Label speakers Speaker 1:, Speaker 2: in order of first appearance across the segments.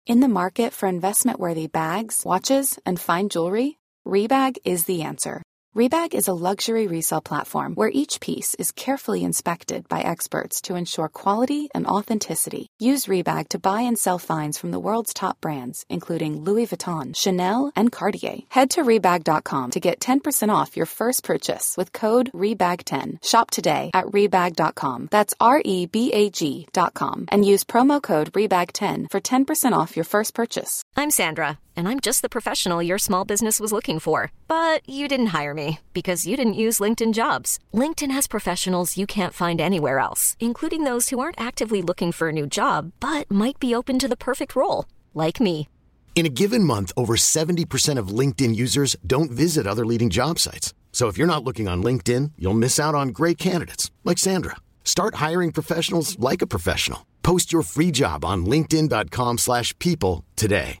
Speaker 1: In the market for investment-worthy bags, watches, and fine jewelry, Rebag is the answer. Rebag is a luxury resale platform where each piece is carefully inspected by experts to ensure quality and authenticity. Use Rebag to buy and sell finds from the world's top brands, including Louis Vuitton, Chanel, and Cartier. Head to Rebag.com to get 10% off your first purchase with code REBAG10. Shop today at Rebag.com. That's REBAG.com. And use promo code REBAG10 for 10% off your first purchase.
Speaker 2: I'm Sandra, and I'm just the professional your small business was looking for. But you didn't hire me because you didn't use LinkedIn Jobs. LinkedIn has professionals you can't find anywhere else, including those who aren't actively looking for a new job, but might be open to the perfect role, like me.
Speaker 3: In a given month, over 70% of LinkedIn users don't visit other leading job sites. So if you're not looking on LinkedIn, you'll miss out on great candidates, like Sandra. Start hiring professionals like a professional. Post your free job on linkedin.com/people today.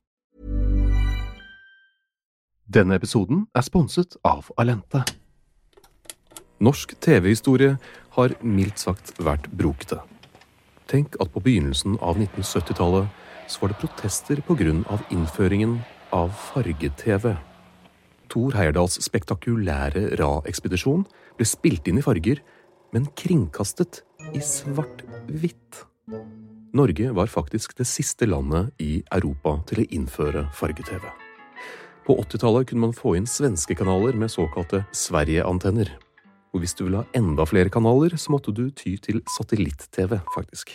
Speaker 4: Denne episoden sponset av Alente. Norsk TV-historie har mildt sagt vært brokete. Tenk at på begynnelsen av 1970-tallet så var det protester på grunn av innføringen av farge-TV. Thor Heyerdahls spektakulære Ra-ekspedisjon ble spilt inn i farger, men kringkastet i svart-hvitt. Norge var faktisk det siste landet i Europa til å innføre farge-TV. På 80-tallet kunne man få inn svenske kanaler med såkalte Sverige-antenner. Og hvis du ville ha enda flere kanaler, så måtte du ty til satellitt-TV, faktisk.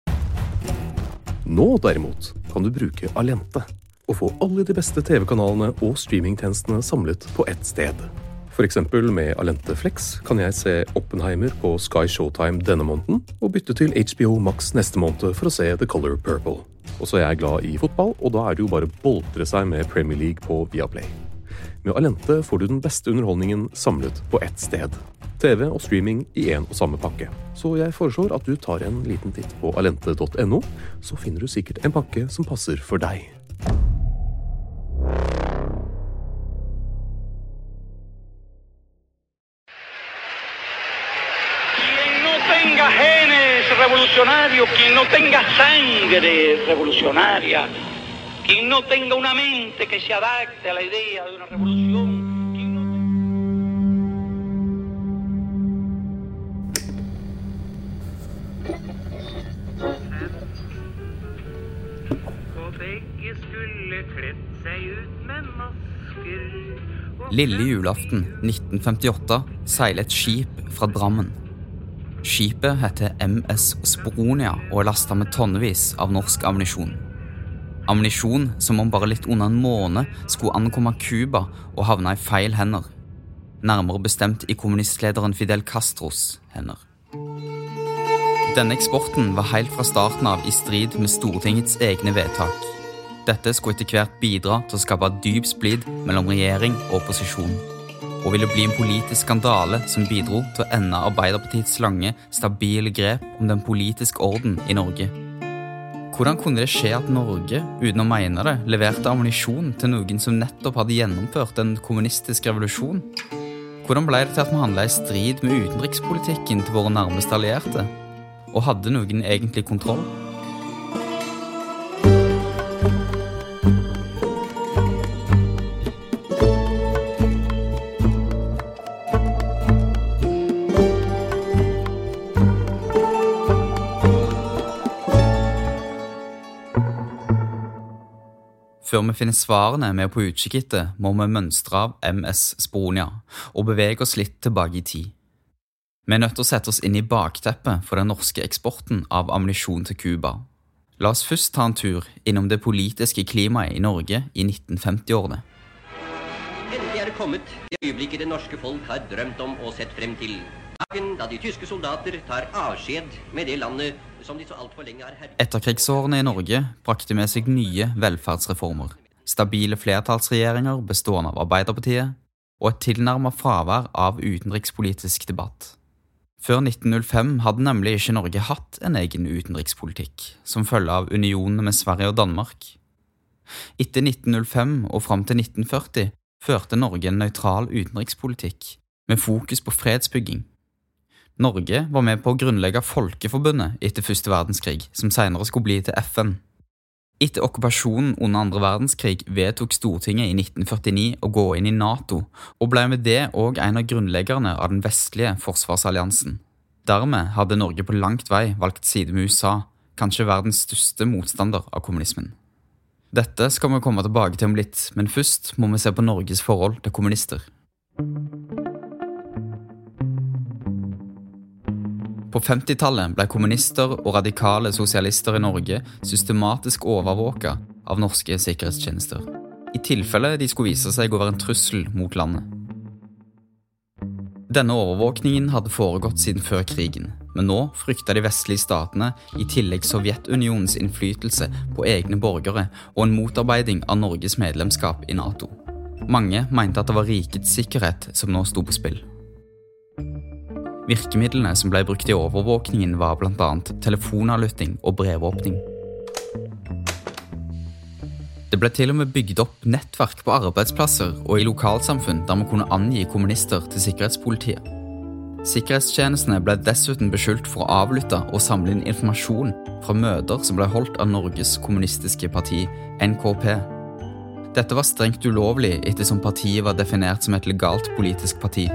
Speaker 4: Nå derimot kan du bruke Alente og få alle de beste TV-kanalene og streamingtjenestene samlet på ett sted. For eksempel med Alente Flex kan jeg se Oppenheimer på Sky Showtime denne måneden og bytte til HBO Max neste måned for å se The Color Purple. Og så er jeg glad i fotball, og da er det jo bare å boltre seg med Premier League på Viaplay. Med Alente får du den beste underholdningen samlet på ett sted. TV og streaming i en og samme pakke. Så jeg foreslår at du tar en liten titt på alente.no, så finner du sikkert en pakke som passer for deg.
Speaker 5: Revolucionario, quien no tenga sangre revolucionaria, quien no tenga una mente que se adapte a la idea de una revolución,
Speaker 6: Lille julaften 1958 seiler et skip fra Drammen. Skipet heter MS Sporonia og lastet med tonnevis av norsk ammunisjon. Ammunisjon som om bare litt under en måned skulle ankomme Cuba og havne i feil hender. Nærmere bestemt i kommunistlederen Fidel Castros hender. Denne eksporten var helt fra starten av i strid med Stortingets egne vedtak. Dette skulle etter hvert bidra til å skape dyp splid mellom regjering og opposisjon. Og ville bli en politisk skandale som bidro til å ende Arbeiderpartiets lange, stabile grep om den politiske orden i Norge. Hvordan kunne det skje at Norge, uten å mene det, leverte ammunisjon til noen som nettopp hadde gjennomført en kommunistisk revolusjon? Hvordan ble det til at vi handlet i strid med utenrikspolitikken til våre nærmeste allierte? Og hadde noen egentlig kontroll? Før vi finner svarene vi på utkikk etter, må vi mønstre av MS Sporonia og bevege oss litt tilbake i tid. Vi er nødt til å sette oss inn i bakteppet for den norske eksporten av ammunisjon til Cuba. La oss først ta en tur innom det politiske klimaet i Norge i 1950-årene.
Speaker 7: Endelig er det kommet det øyeblikket det norske folk har drømt om og sett frem til. Dagen da de tyske soldater tar avskjed med det landet som de så alt for lenge har herret.
Speaker 6: Etterkrigsårene i Norge brakte med seg nye velferdsreformer, stabile flertallsregjeringer bestående av Arbeiderpartiet, og et tilnærmet fravær av utenrikspolitisk debatt. Før 1905 hadde nemlig ikke Norge hatt en egen utenrikspolitikk, som følge av unionene med Sverige og Danmark. Etter 1905 og frem til 1940 førte Norge en nøytral utenrikspolitikk, med fokus på fredsbygging. Norge var med på å grunnlegge Folkeforbundet etter første verdenskrig, som senere skulle bli til FN. Etter okkupasjonen under andre verdenskrig vedtok Stortinget i 1949 å gå inn i NATO, og ble med det også en av grunnleggerne av den vestlige forsvarsalliansen. Dermed hadde Norge på langt vei valgt side med USA, kanskje verdens største motstander av kommunismen. Dette skal vi komme tilbake til om litt, men først må vi se på Norges forhold til kommunister. På 50-tallet ble kommunister og radikale sosialister i Norge systematisk overvåket av norske sikkerhetstjenester, i tilfelle de skulle vise seg å være en trussel mot landet. Denne overvåkningen hadde foregått siden før krigen, men nå fryktet de vestlige statene i tillegg Sovjetunionens innflytelse på egne borgere og en motarbeiding av Norges medlemskap i NATO. Mange mente at det var rikets sikkerhet som nå sto på spill. Virkemidlene som ble brukt i overvåkningen var blant annet telefonavlytting og brevåpning. Det ble til og med bygd opp nettverk på arbeidsplasser og i lokalsamfunn der man kunne angi kommunister til sikkerhetspolitiet. Sikkerhetstjenestene ble dessuten beskyldt for å avlytte og samle inn informasjon fra møter som ble holdt av Norges kommunistiske parti, NKP. Dette var strengt ulovlig ettersom partiet var definert som et legalt politisk parti.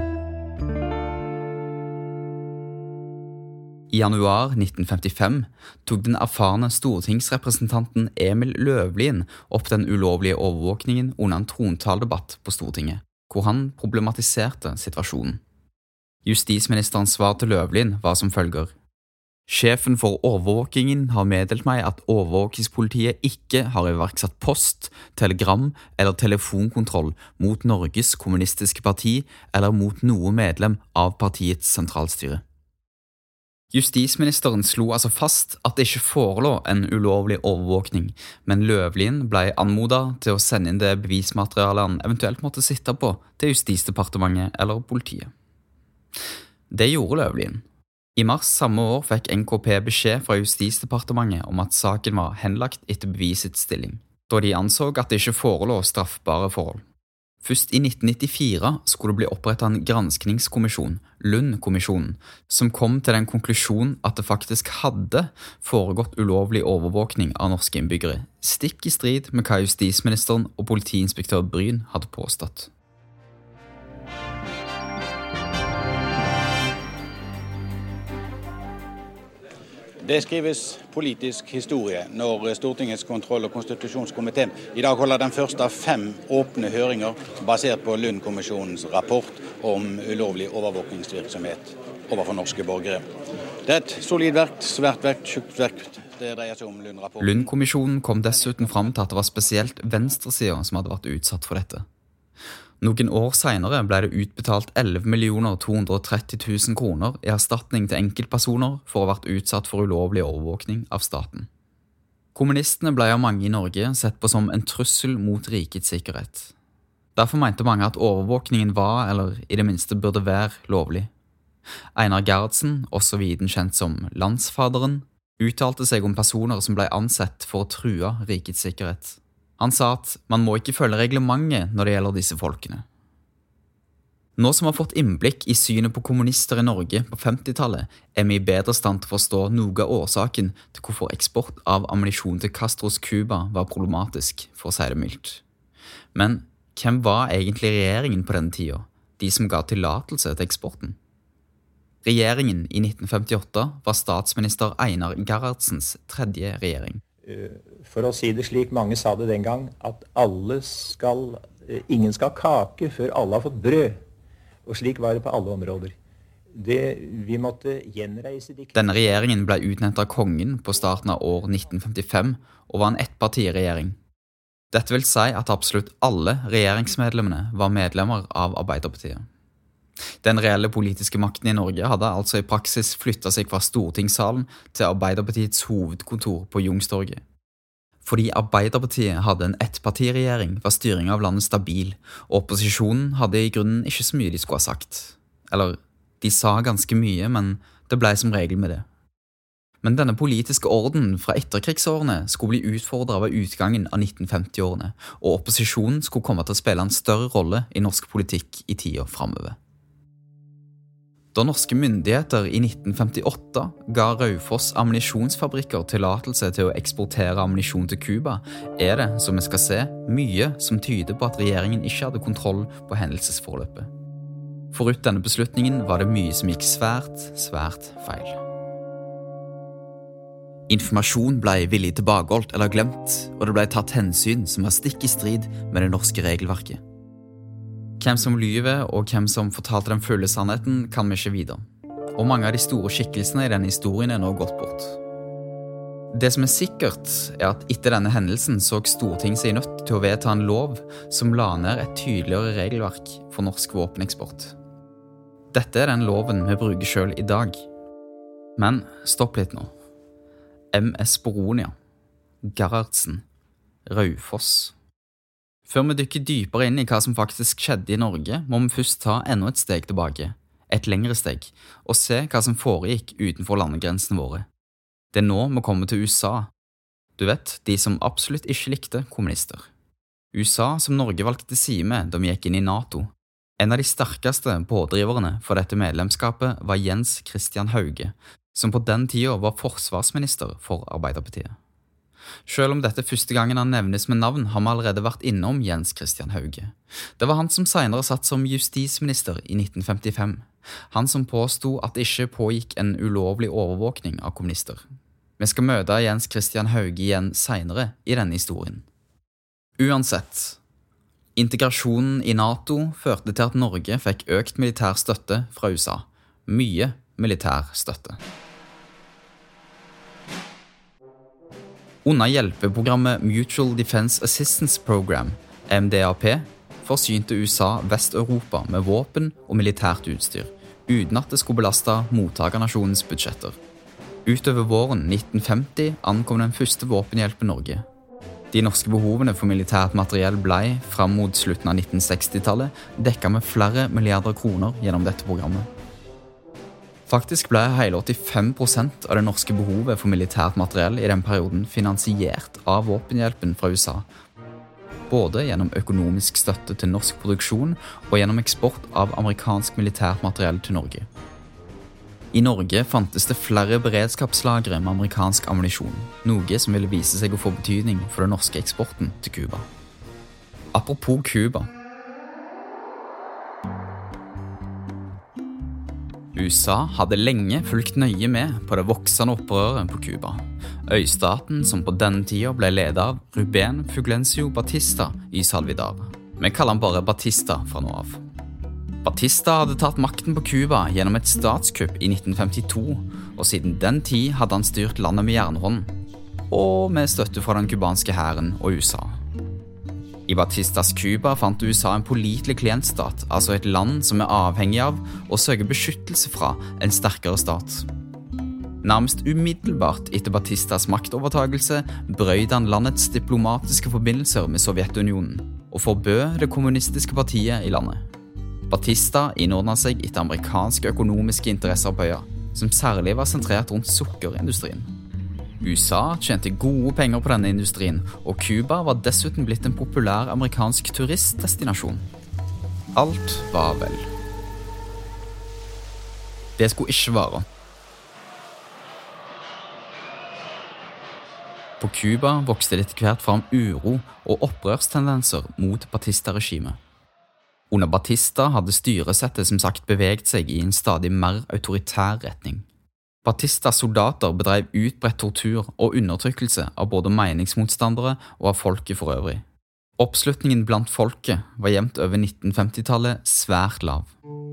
Speaker 6: I januar 1955 tok den erfarne stortingsrepresentanten Emil Løvlin opp den ulovlige overvåkningen under en trontaldebatt på Stortinget, hvor han problematiserte situasjonen. Justisministerens svar til Løvlin var som følger: Sjefen for overvåkingen har meddelt meg at overvåkingspolitiet ikke har iverksatt post, telegram eller telefonkontroll mot Norges kommunistiske parti eller mot noe medlem av partiets sentralstyre. Justisministeren slo altså fast at det ikke forelå en ulovlig overvåkning, men Løvlin ble anmodet til å sende inn det bevismaterialet han eventuelt måtte sitte på til Justisdepartementet eller politiet. Det gjorde Løvlin. I mars samme år fikk NKP beskjed fra Justisdepartementet om at saken var henlagt etter bevisets stilling, da de anså at det ikke forelå straffbare forhold. Først i 1994 skulle det bli opprettet en granskningskommisjon, Lund-kommisjonen, som kom til den konklusjonen at det faktisk hadde foregått ulovlig overvåkning av norske innbyggere, stikk i strid med hva justisministeren og politiinspektør Bryn hadde påstått.
Speaker 8: Det skrives politisk historie når Stortingets kontroll- og konstitusjonskomité i dag holder den første av 5 åpne høringer basert på Lund-kommisjonens rapport om ulovlig overvåkningsvirksomhet overfor norske borgere. Det er et solid verk, svært verk, tjukt verk. Det dreier seg om Lund-rapporten.
Speaker 6: Lund-kommisjonen kom dessuten fram til at det var spesielt venstresiden som hadde vært utsatt for dette. Noen år senere ble det utbetalt 11 230 000 kroner i erstatning til enkeltpersoner for å ha vært utsatt for ulovlig overvåkning av staten. Kommunistene ble av mange i Norge sett på som en trussel mot rikets sikkerhet. Derfor mente mange at overvåkningen var, eller i det minste burde være, lovlig. Einar Gerhardsen, også viden kjent som Landsfaderen, uttalte seg om personer som ble ansett for å true rikets sikkerhet. Han sa at man må ikke følge reglementet når det gjelder disse folkene. Nå som vi har fått innblikk i synet på kommunister i Norge på 50-tallet, er vi i bedre stand til å forstå noe av årsaken til hvorfor eksport av ammunisjon til Castros Cuba var problematisk, for å si det mildt. Men hvem var egentlig regjeringen på denne tida, de som ga tillatelse til eksporten? Regjeringen i 1958 var statsminister Einar Gerhardsens 3. regjering.
Speaker 9: For å si det slik mange sa det den gang, at ingen skal kake før alle har fått brød. Og slik var det på alle områder. Vi måtte gjenreise
Speaker 6: Denne regjeringen ble utnevnt av kongen på starten av år 1955 og var en ettpartiregjering. Dette vil si at absolutt alle regjeringsmedlemmene var medlemmer av Arbeiderpartiet. Den reelle politiske makten i Norge hadde altså i praksis flyttet seg fra Stortingssalen til Arbeiderpartiets hovedkontor på Youngstorget. Fordi Arbeiderpartiet hadde en ettpartiregjering var styringen av landet stabil, og opposisjonen hadde i grunnen ikke så mye de skulle ha sagt. Eller, de sa ganske mye, men det ble som regel med det. Men denne politiske orden fra etterkrigsårene skulle bli utfordret ved utgangen av 1950-årene, og opposisjonen skulle komme til å spille en større rolle i norsk politikk i tiden fremover. Da norske myndigheter i 1958 ga Raufoss ammunisjonsfabrikker tillatelse til å eksportere ammunisjon til Cuba, det, som vi skal se, mye som tyder på at regjeringen ikke hadde kontroll på hendelsesforløpet. Forut denne beslutningen var det mye som gikk svært feil. Informasjon ble villig tilbakeholdt eller glemt, og det ble tatt hensyn som var stikk i strid med det norske regelverket. Hvem som lyver og hvem som fortalte den fulle sannheten kan vi ikke vite. Og mange av de store skikkelsene i denne historien nå gått bort. Det som sikkert at etter denne hendelsen så Stortinget seg nødt til å vedta en lov som la ned et tydeligere regelverk for norsk våpeneksport. Dette den loven vi bruker selv i dag. Men stopp litt nå. MS Boronia, Gerhardsen, Raufoss. Før vi dykker dypere inn i hva som faktisk skjedde i Norge, må vi først ta enda et steg tilbake, et lengre steg, og se hva som foregikk utenfor landegrensene våre. Det nå vi kommer til USA. Du vet, de som absolutt ikke likte kommunister. USA som Norge valgte side med da vi gikk inn i NATO. En av de sterkeste pådriverne for dette medlemskapet var Jens Christian Hauge, som på den tiden var forsvarsminister for Arbeiderpartiet. Selv om dette første gangen han nevnes med navn, har vi allerede vært innom Jens Christian Hauge. Det var han som senere satt som justisminister i 1955. Han som påstod at det ikke pågikk en ulovlig overvåkning av kommunister. Vi skal møte Jens Christian Hauge igjen senere i denne historien. Uansett, integrasjonen i NATO førte til at Norge fikk økt militær støtte fra USA. Mye militær støtte. Under hjelpeprogrammet Mutual Defense Assistance Program, MDAP, forsynte USA Vest-Europa med våpen og militært utstyr, uten at det skulle belaste mottagernasjonens budsjetter. Utover våren 1950 ankom den første våpenhjelpen Norge. De norske behovene for militært materiell ble, fram mot slutten av 1960-tallet, dekket med flere milliarder kroner gjennom dette programmet. Faktisk ble hele 85% av det norske behovet for militært materiell i den perioden finansiert av våpenhjelpen fra USA, både gjennom økonomisk støtte til norsk produksjon og gjennom eksport av amerikansk militært materiell til Norge. I Norge fantes det flere beredskapslagre med amerikansk ammunisjon, noe som ville vise seg å få betydning for den norske eksporten til Cuba. Apropos Cuba. USA hadde lenge fulgt nøye med på det voksende opprøret på Cuba. Øystaten som på denne tiden ble ledet av Rubén Fulgencio Batista y Salvador. Vi kaller han bare Batista fra nå av. Batista hadde tatt makten på Cuba gjennom et statskupp i 1952, og siden den tid hadde han styrt landet med jernhånd, og med støtte fra den kubanske hæren og USA. I Batistas Cuba fant USA en pålitelig klientstat, altså et land som avhengig av og søker beskyttelse fra en sterkere stat. Nærmest umiddelbart etter Batistas maktovertagelse brøt han landets diplomatiske forbindelser med Sovjetunionen og forbød det kommunistiske partiet i landet. Batista innordnet seg etter amerikanske økonomiske interesser på øya, som særlig var sentrert rundt sukkerindustrien. USA tjente gode penger på denne industrien, og Cuba var dessuten blitt en populær amerikansk turistdestinasjon. Alt var vel. Det skulle ikke være. På Cuba vokste det etter hvert fram uro og opprørstendenser mot Batista-regimet. Under Batista hadde styresettet som sagt beveget seg i en stadig mer autoritær retning. Batistas soldater bedrev utbredt tortur og undertrykkelse av både meningsmotstandere og av folket for øvrig. Oppslutningen blant folket var jevnt over 1950-tallet svært lav.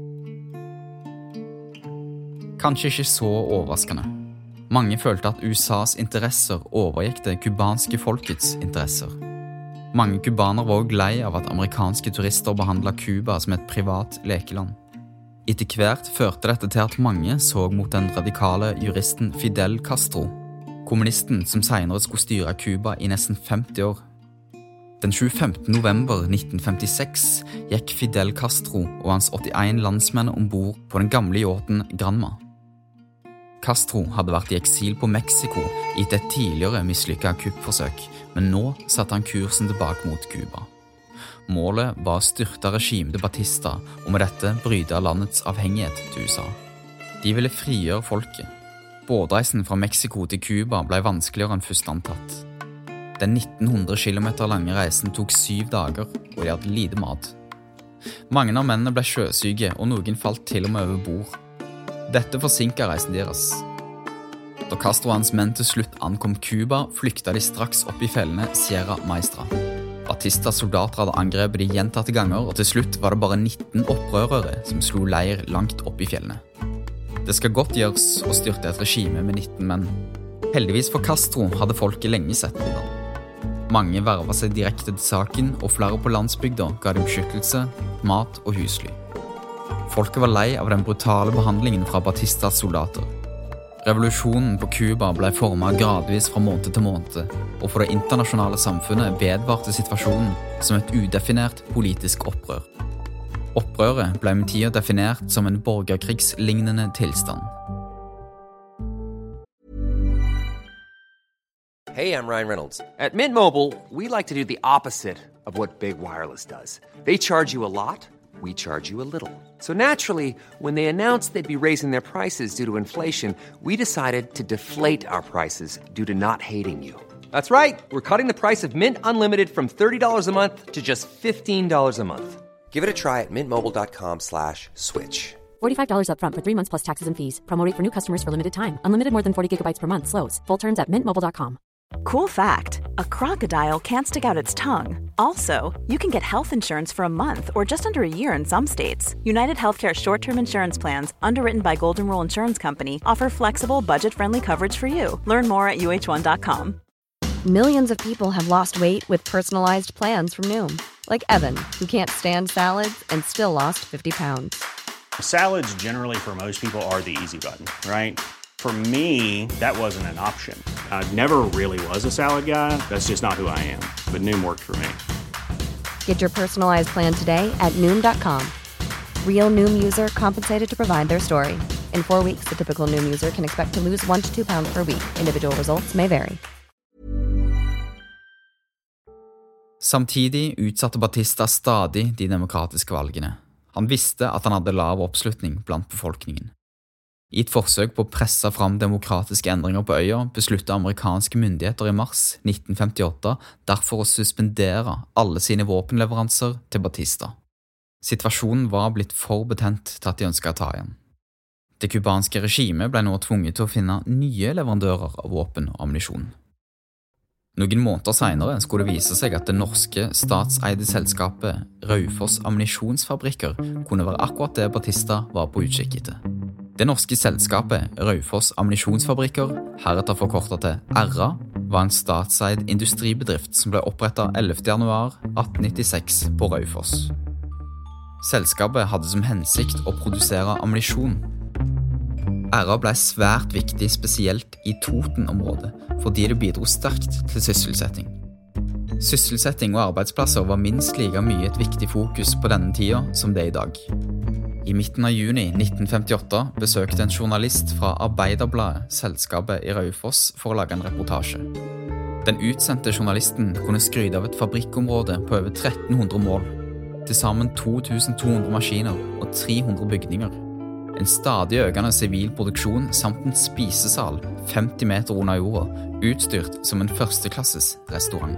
Speaker 6: Kanskje ikke så overraskende. Mange følte at USAs interesser overgikk det kubanske folkets interesser. Mange kubanere var også lei av at amerikanske turister behandlet Cuba som et privat lekeland. Etter hvert førte dette til at mange så mot den radikale juristen Fidel Castro, kommunisten som senere skulle styre Cuba i nesten 50 år. Den 25. november 1956 gikk Fidel Castro og hans 81 landsmenn ombord på den gamle yachten Granma. Castro hadde vært i eksil på Mexico etter et tidligere mislykket kuppforsøk, men nå satte han kursen tilbake mot Cuba. Målet var å styrte regimet til Batista og med dette bryte landets avhengighet til USA. De ville frigjøre folket. Båtreisen fra Mexico til Cuba ble vanskeligere enn først antatt. Den 1900 kilometer lange reisen tok 7 dager, og de hadde lite mat. Mange av mennene ble sjøsyke, og noen falt til og med over bord. Dette forsinket reisen deres. Da Castro og hans menn til slutt ankom Cuba, flykta de straks opp i fjellene Sierra Maestra. Batistas soldater hadde angrepet de gjentatte ganger, og til slutt var det bare 19 opprørere som slo leir langt opp i fjellene. Det skal godt gjøres å styrte et regime med 19 menn. Heldigvis for Castro hadde folket lenge sett på den. Mange vervet seg direkte til saken, og flere på landsbygda ga dem beskyttelse, mat og husly. Folket var lei av den brutale behandlingen fra Batistas soldater. Revolusjonen på Cuba ble formet gradvis fra måned til måned, og for det internasjonale samfunnet vedvarte situasjonen som et udefinert politisk opprør. Opprøret ble med tida definert som en borgerkrigslignende tilstand.
Speaker 10: Hey, I'm Ryan Reynolds. At Mint Mobile, we like to do the opposite of what Big Wireless does. They charge you a lot, we charge you a little. So naturally, when they announced they'd be raising their prices due to inflation, we decided to deflate our prices due to not hating you. That's right. We're cutting the price of Mint Unlimited from $30 a month to just $15 a month. Give it a try at mintmobile.com/switch.
Speaker 11: $45 up front for 3 months plus taxes and fees. Promo rate for new customers for limited time. Unlimited more than 40 gigabytes per month. Slows full terms at mintmobile.com.
Speaker 12: Cool fact, a crocodile can't stick out its tongue. Also, you can get health insurance for a month or just under a year in some states. United Healthcare short-term insurance plans, underwritten by Golden Rule Insurance Company, offer flexible, budget-friendly coverage for you. Learn more at uh1.com.
Speaker 13: Millions of people have lost weight with personalized plans from Noom. Like Evan, who can't stand salads and still lost 50 pounds.
Speaker 14: Salads generally for most people are the easy button, right? For me, that wasn't an option. I never really was a salad guy. That's just not who I am. But Noom worked for me.
Speaker 13: Get your personalized plan today at Noom.com. Real Noom user compensated to provide their story. In 4 weeks, the typical Noom user can expect to lose 1 to 2 pounds per week. Individual results may vary.
Speaker 6: Samtidig utsatte Batista stadig de demokratiske valgene. Han visste at han hadde lav oppslutning blant befolkningen. I et forsøk på å presse fram demokratiske endringer på øya besluttet amerikanske myndigheter i mars 1958 derfor å suspendere alle sine våpenleveranser til Batista. Situasjonen var blitt for betent til at de ønsket å ta igjen. Det kubanske regimet ble nå tvunget til å finne nye leverandører av våpen og ammunisjon. Noen måneder senere skulle det vise seg at det norske statseide selskapet Raufoss Ammunisjonsfabrikker kunne være akkurat det Batista var på utkikk etter. Det norske selskapet Raufoss Ammunisjonsfabrikker, heretter forkortet til RA, var en statseid industribedrift som ble opprettet 11. januar 1896 på Raufoss. Selskapet hadde som hensikt å produsere ammunisjon. RA ble svært viktig spesielt i Toten-området, fordi det bidro sterkt til sysselsetting. Sysselsetting og arbeidsplasser var minst like mye et viktig fokus på denne tida som det i dag. I midten av juni 1958 besøkte en journalist fra Arbeiderbladet selskapet i Raufoss for å lage en reportasje. Den utsendte journalisten kunne skryte av et fabrikkområde på over 1300 mål, til sammen 2200 maskiner og 300 bygninger. En stadig økende sivil produksjon samt en spisesal 50 meter under jorda, utstyrt som en førsteklasses restaurant.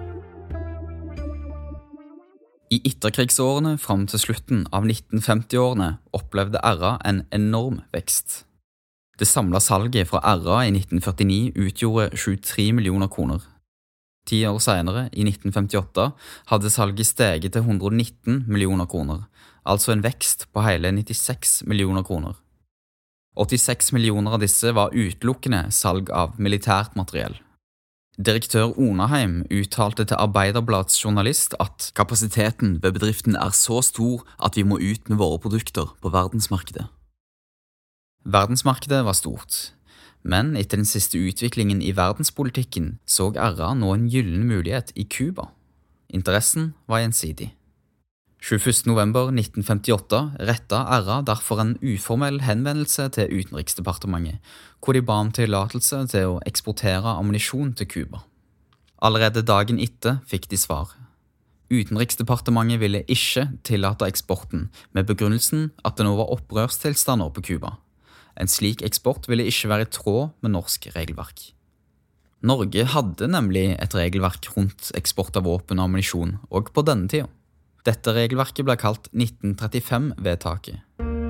Speaker 6: I etterkrigsårene fram til slutten av 1950-årene opplevde RA en enorm vekst. Det samlede salget fra RA i 1949 utgjorde 23 millioner kroner. 10 år senere, i 1958, hadde salget steget til 119 millioner kroner, altså en vekst på hele 96 millioner kroner. 86 millioner av disse var utelukkende salg av militært materiell. Direktør Onaheim uttalte til Arbeiderbladets journalist at kapasiteten ved bedriften er så stor at vi må ut med våre produkter på verdensmarkedet. Verdensmarkedet var stort, men etter den siste utviklingen i verdenspolitikken så RA nå en gyllen mulighet i Cuba. Interessen var gjensidig. 21. november 1958 rettet RA derfor en uformell henvendelse til Utenriksdepartementet, hvor de ba om tillatelse til å eksportere ammunisjon til Cuba. Allerede dagen etter fikk de svar. Utenriksdepartementet ville ikke tillate eksporten, med begrunnelsen at det nå var opprørstilstander på Cuba. En slik eksport ville ikke være i tråd med norsk regelverk. Norge hadde nemlig et regelverk rundt eksport av våpen og ammunisjon, og på denne tiden. Dette regelverket ble kalt 1935-vedtaket.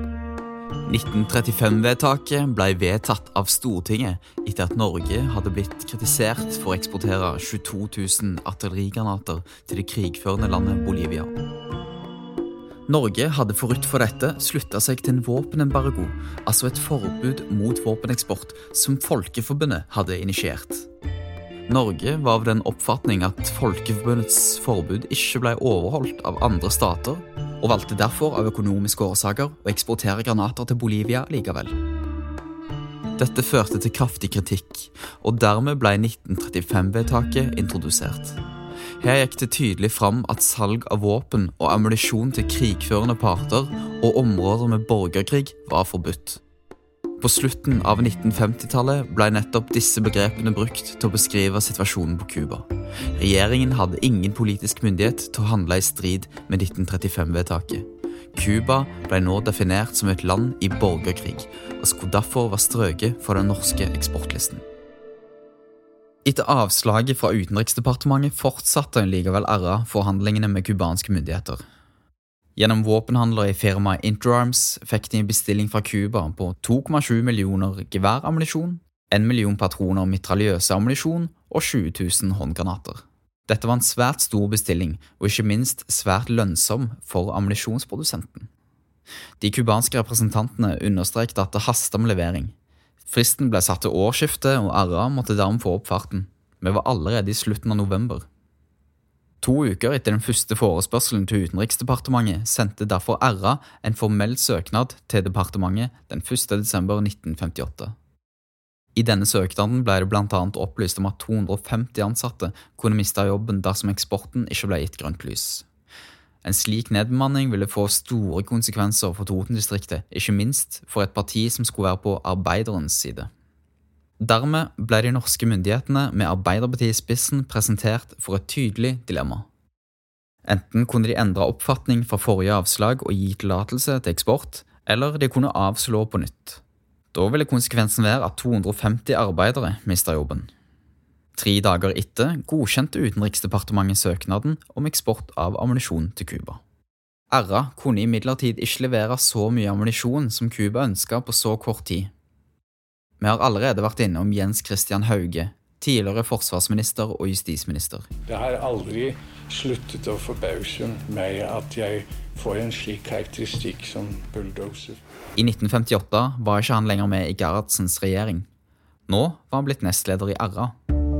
Speaker 6: 1935-vedtaket ble vedtatt av Stortinget etter at Norge hadde blitt kritisert for å eksportere 22 000 artillerigranater til det krigførende landet Bolivia. Norge hadde forut for dette sluttet seg til en våpenembargo, altså et forbud mot våpeneksport som Folkeforbundet hadde initiert. Norge var av den oppfatning at Folkeforbundets forbud ikke ble overholdt av andre stater, og valgte derfor av økonomiske årsaker å eksportere granater til Bolivia likevel. Dette førte til kraftig kritikk, og dermed ble 1935-vedtaket introdusert. Her gikk det tydelig fram at salg av våpen og ammunisjon til krigførende parter og områder med borgerkrig var forbudt. På slutten av 1950-tallet ble nettopp disse begrepene brukt til å beskrive situasjonen på Cuba. Regjeringen hadde ingen politisk myndighet til å handle i strid med 1935-vedtaket. Cuba ble nå definert som et land i borgerkrig, og skulle derfor være strøket for den norske eksportlisten. Etter avslaget fra Utenriksdepartementet fortsatte likevel RA forhandlingene med kubanske myndigheter. Gjennom våpenhandler i firmaet Interarms fikk de en bestilling fra Cuba på 2,7 millioner geværammunisjon, 1 million patroner mitraljøseammunisjon og 20 000 håndgranater. Dette var en svært stor bestilling, og ikke minst svært lønnsom for ammunisjonsprodusenten. De kubanske representantene understrekte at det hastet med levering. Fristen ble satt til årsskiftet, og RA måtte dermed få opp farten. Vi var allerede i slutten av november. 2 uker etter den første forespørselen til Utenriksdepartementet sendte derfor RA en formell søknad til departementet den 1. desember 1958. I denne søknaden ble det blant annet opplyst om at 250 ansatte kunne miste jobben dersom eksporten ikke ble gitt grønt lys. En slik nedbemanning ville få store konsekvenser for Toten-distriktet, ikke minst for et parti som skulle være på arbeiderens side. Dermed ble de norske myndighetene med Arbeiderpartiet i spissen presentert for et tydelig dilemma. Enten kunne de endre oppfatning fra forrige avslag og gi tillatelse til eksport, eller de kunne avslå på nytt. Da ville konsekvensen være at 250 arbeidere mistet jobben. 3 dager etter godkjente Utenriksdepartementet søknaden om eksport av ammunisjon til Cuba. RA kunne imidlertid ikke levere så mye ammunisjon som Cuba ønsket på så kort tid. Vi har allerede vært inne om Jens Christian Hauge, tidligere forsvarsminister og justisminister.
Speaker 15: Det har aldri sluttet å forbause meg at jeg får en slik karakteristikk som bulldozer.
Speaker 6: I 1958 var ikke han lenger med i Gerhardsens regjering. Nå var han blitt nestleder i RA.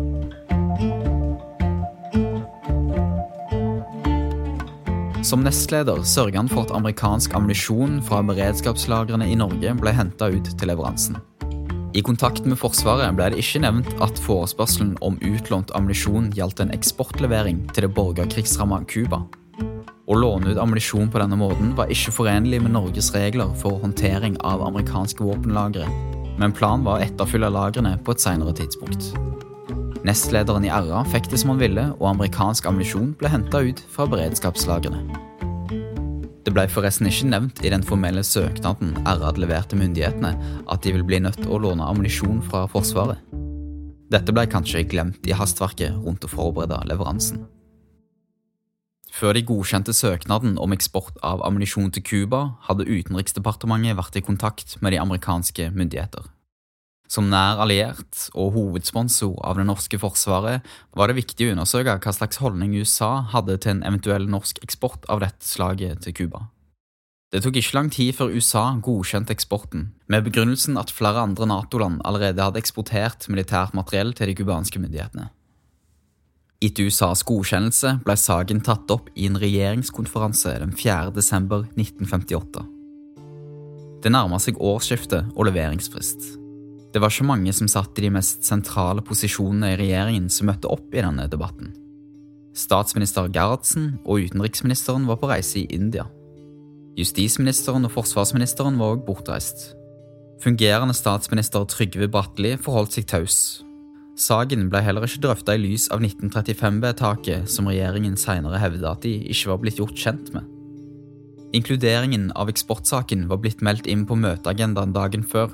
Speaker 6: Som nestleder sørget han for at amerikansk ammunisjon fra beredskapslagrene i Norge ble hentet ut til leveransen. I kontakt med Forsvaret ble det ikke nevnt at forespørselen om utlånt ammunisjon gjaldt en eksportlevering til det borgerkrigsrammet Cuba. Å låne ut ammunisjon på denne måten var ikke forenlig med Norges regler for håndtering av amerikanske våpenlagre, men planen var å etterfylle lagrene på et senere tidspunkt. Nestlederen i RA fikk det som han ville, og amerikansk ammunisjon ble hentet ut fra beredskapslagrene. Det ble forresten ikke nevnt i den formelle søknaden RA hadde levert til myndighetene at de ville bli nødt til å låne ammunisjon fra Forsvaret. Dette ble kanskje glemt i hastverket rundt å forberede leveransen. Før de godkjente søknaden om eksport av ammunisjon til Cuba, hadde Utenriksdepartementet vært i kontakt med de amerikanske myndigheter. Som nær alliert og hovedsponsor av det norske forsvaret var det viktig å undersøke hva slags holdning USA hadde til en eventuell norsk eksport av dette slaget til Cuba. Det tok ikke lang tid før USA godkjente eksporten, med begrunnelsen at flere andre NATO-land allerede hadde eksportert militært materiell til de kubanske myndighetene. Etter USAs godkjennelse ble saken tatt opp i en regjeringskonferanse den 4. desember 1958. Det nærmet seg årsskiftet og leveringsfrist. Det var ikke mange som satt i de mest sentrale posisjonene i regjeringen som møtte opp i denne debatten. Statsminister Gerhardsen og utenriksministeren var på reise i India. Justisministeren og forsvarsministeren var også bortreist. Fungerende statsminister Trygve Bratteli forholdt seg taus. Saken ble heller ikke drøftet i lys av 1935-vedtaket som regjeringen senere hevdet at de ikke var blitt gjort kjent med. Inkluderingen av eksportsaken var blitt meldt inn på møteagendaen dagen før,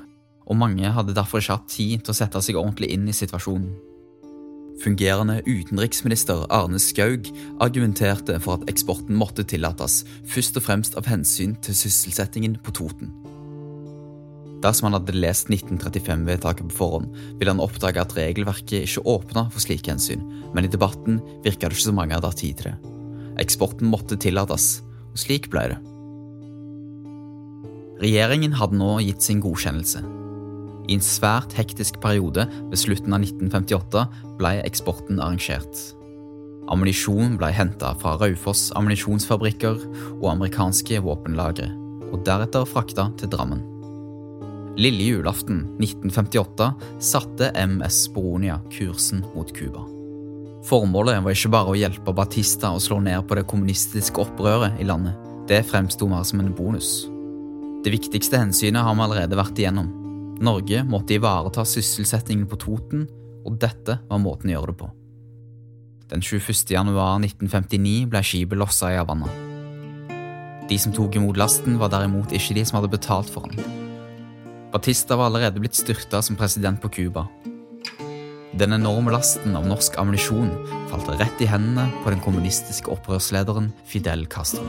Speaker 6: og mange hadde derfor ikke hatt tid til å sette seg ordentlig inn i situasjonen. Fungerende utenriksminister Arne Skaug argumenterte for at eksporten måtte tillates, først og fremst av hensyn til sysselsettingen på Toten. Dersom han hadde lest 1935-vedtaket på forhånd, ville han oppdage at regelverket ikke åpnet for slike hensyn, men i debatten virket det ikke så mange hadde tid til det. Eksporten måtte tillates, og slik ble det. Regjeringen hadde nå gitt sin godkjennelse. I en svært hektisk periode ved slutten av 1958 ble eksporten arrangert. Ammunisjon ble hentet fra Raufoss ammunisjonsfabrikker og amerikanske våpenlagre, og deretter fraktet til Drammen. Lille julaften 1958 satte MS Boronia kursen mot Cuba. Formålet var ikke bare å hjelpe Batista å slå ned på det kommunistiske opprøret i landet. Det fremstod mer som en bonus. Det viktigste hensynet har vi allerede vært igjennom. Norge måtte ivareta sysselsettingen på Toten, og dette var måten å gjøre det på. Den 21. januar 1959 ble skipet losset i Havanna. De som tok imot lasten var derimot ikke de som hadde betalt for den. Batista var allerede blitt styrtet som president på Cuba. Den enorme lasten av norsk ammunisjon falt rett i hendene på den kommunistiske opprørslederen Fidel Castro.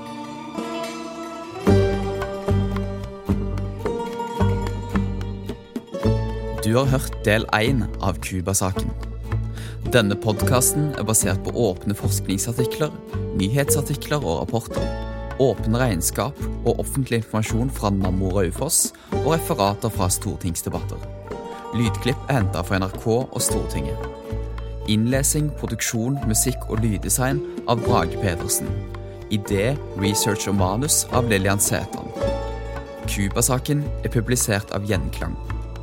Speaker 6: Du har hørt del 1 av Cuba-saken. Denne podcasten er basert på åpne forskningsartikler, nyhetsartikler og rapporter, åpne regnskap og offentlig informasjon fra Nammo Raufoss og referater fra stortingsdebatter. Lydklipp er hentet fra NRK og Stortinget. Innlesing, produksjon, musikk og lyddesign av Brage Pedersen. Idé, research og manus av Lilian Sætran. Cuba-saken er publisert av Gjenklang.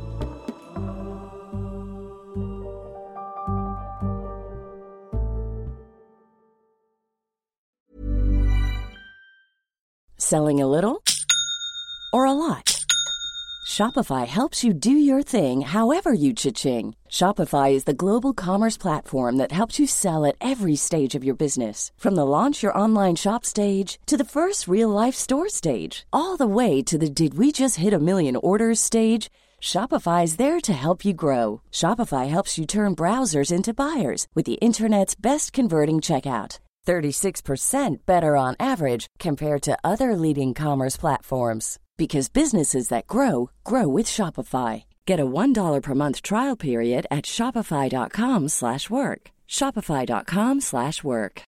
Speaker 16: Selling a little or a lot? Shopify helps you do your thing however you cha-ching. Shopify is the global commerce platform that helps you sell at every stage of your business. From the launch your online shop stage to the first real-life store stage, all the way to the did we just hit a million orders stage. Shopify is there to help you grow. Shopify helps you turn browsers into buyers with the internet's best converting checkout. 36% better on average compared to other leading commerce platforms. Because businesses that grow, grow with Shopify. Get a $1 per month trial period at shopify.com/work. Shopify.com/work.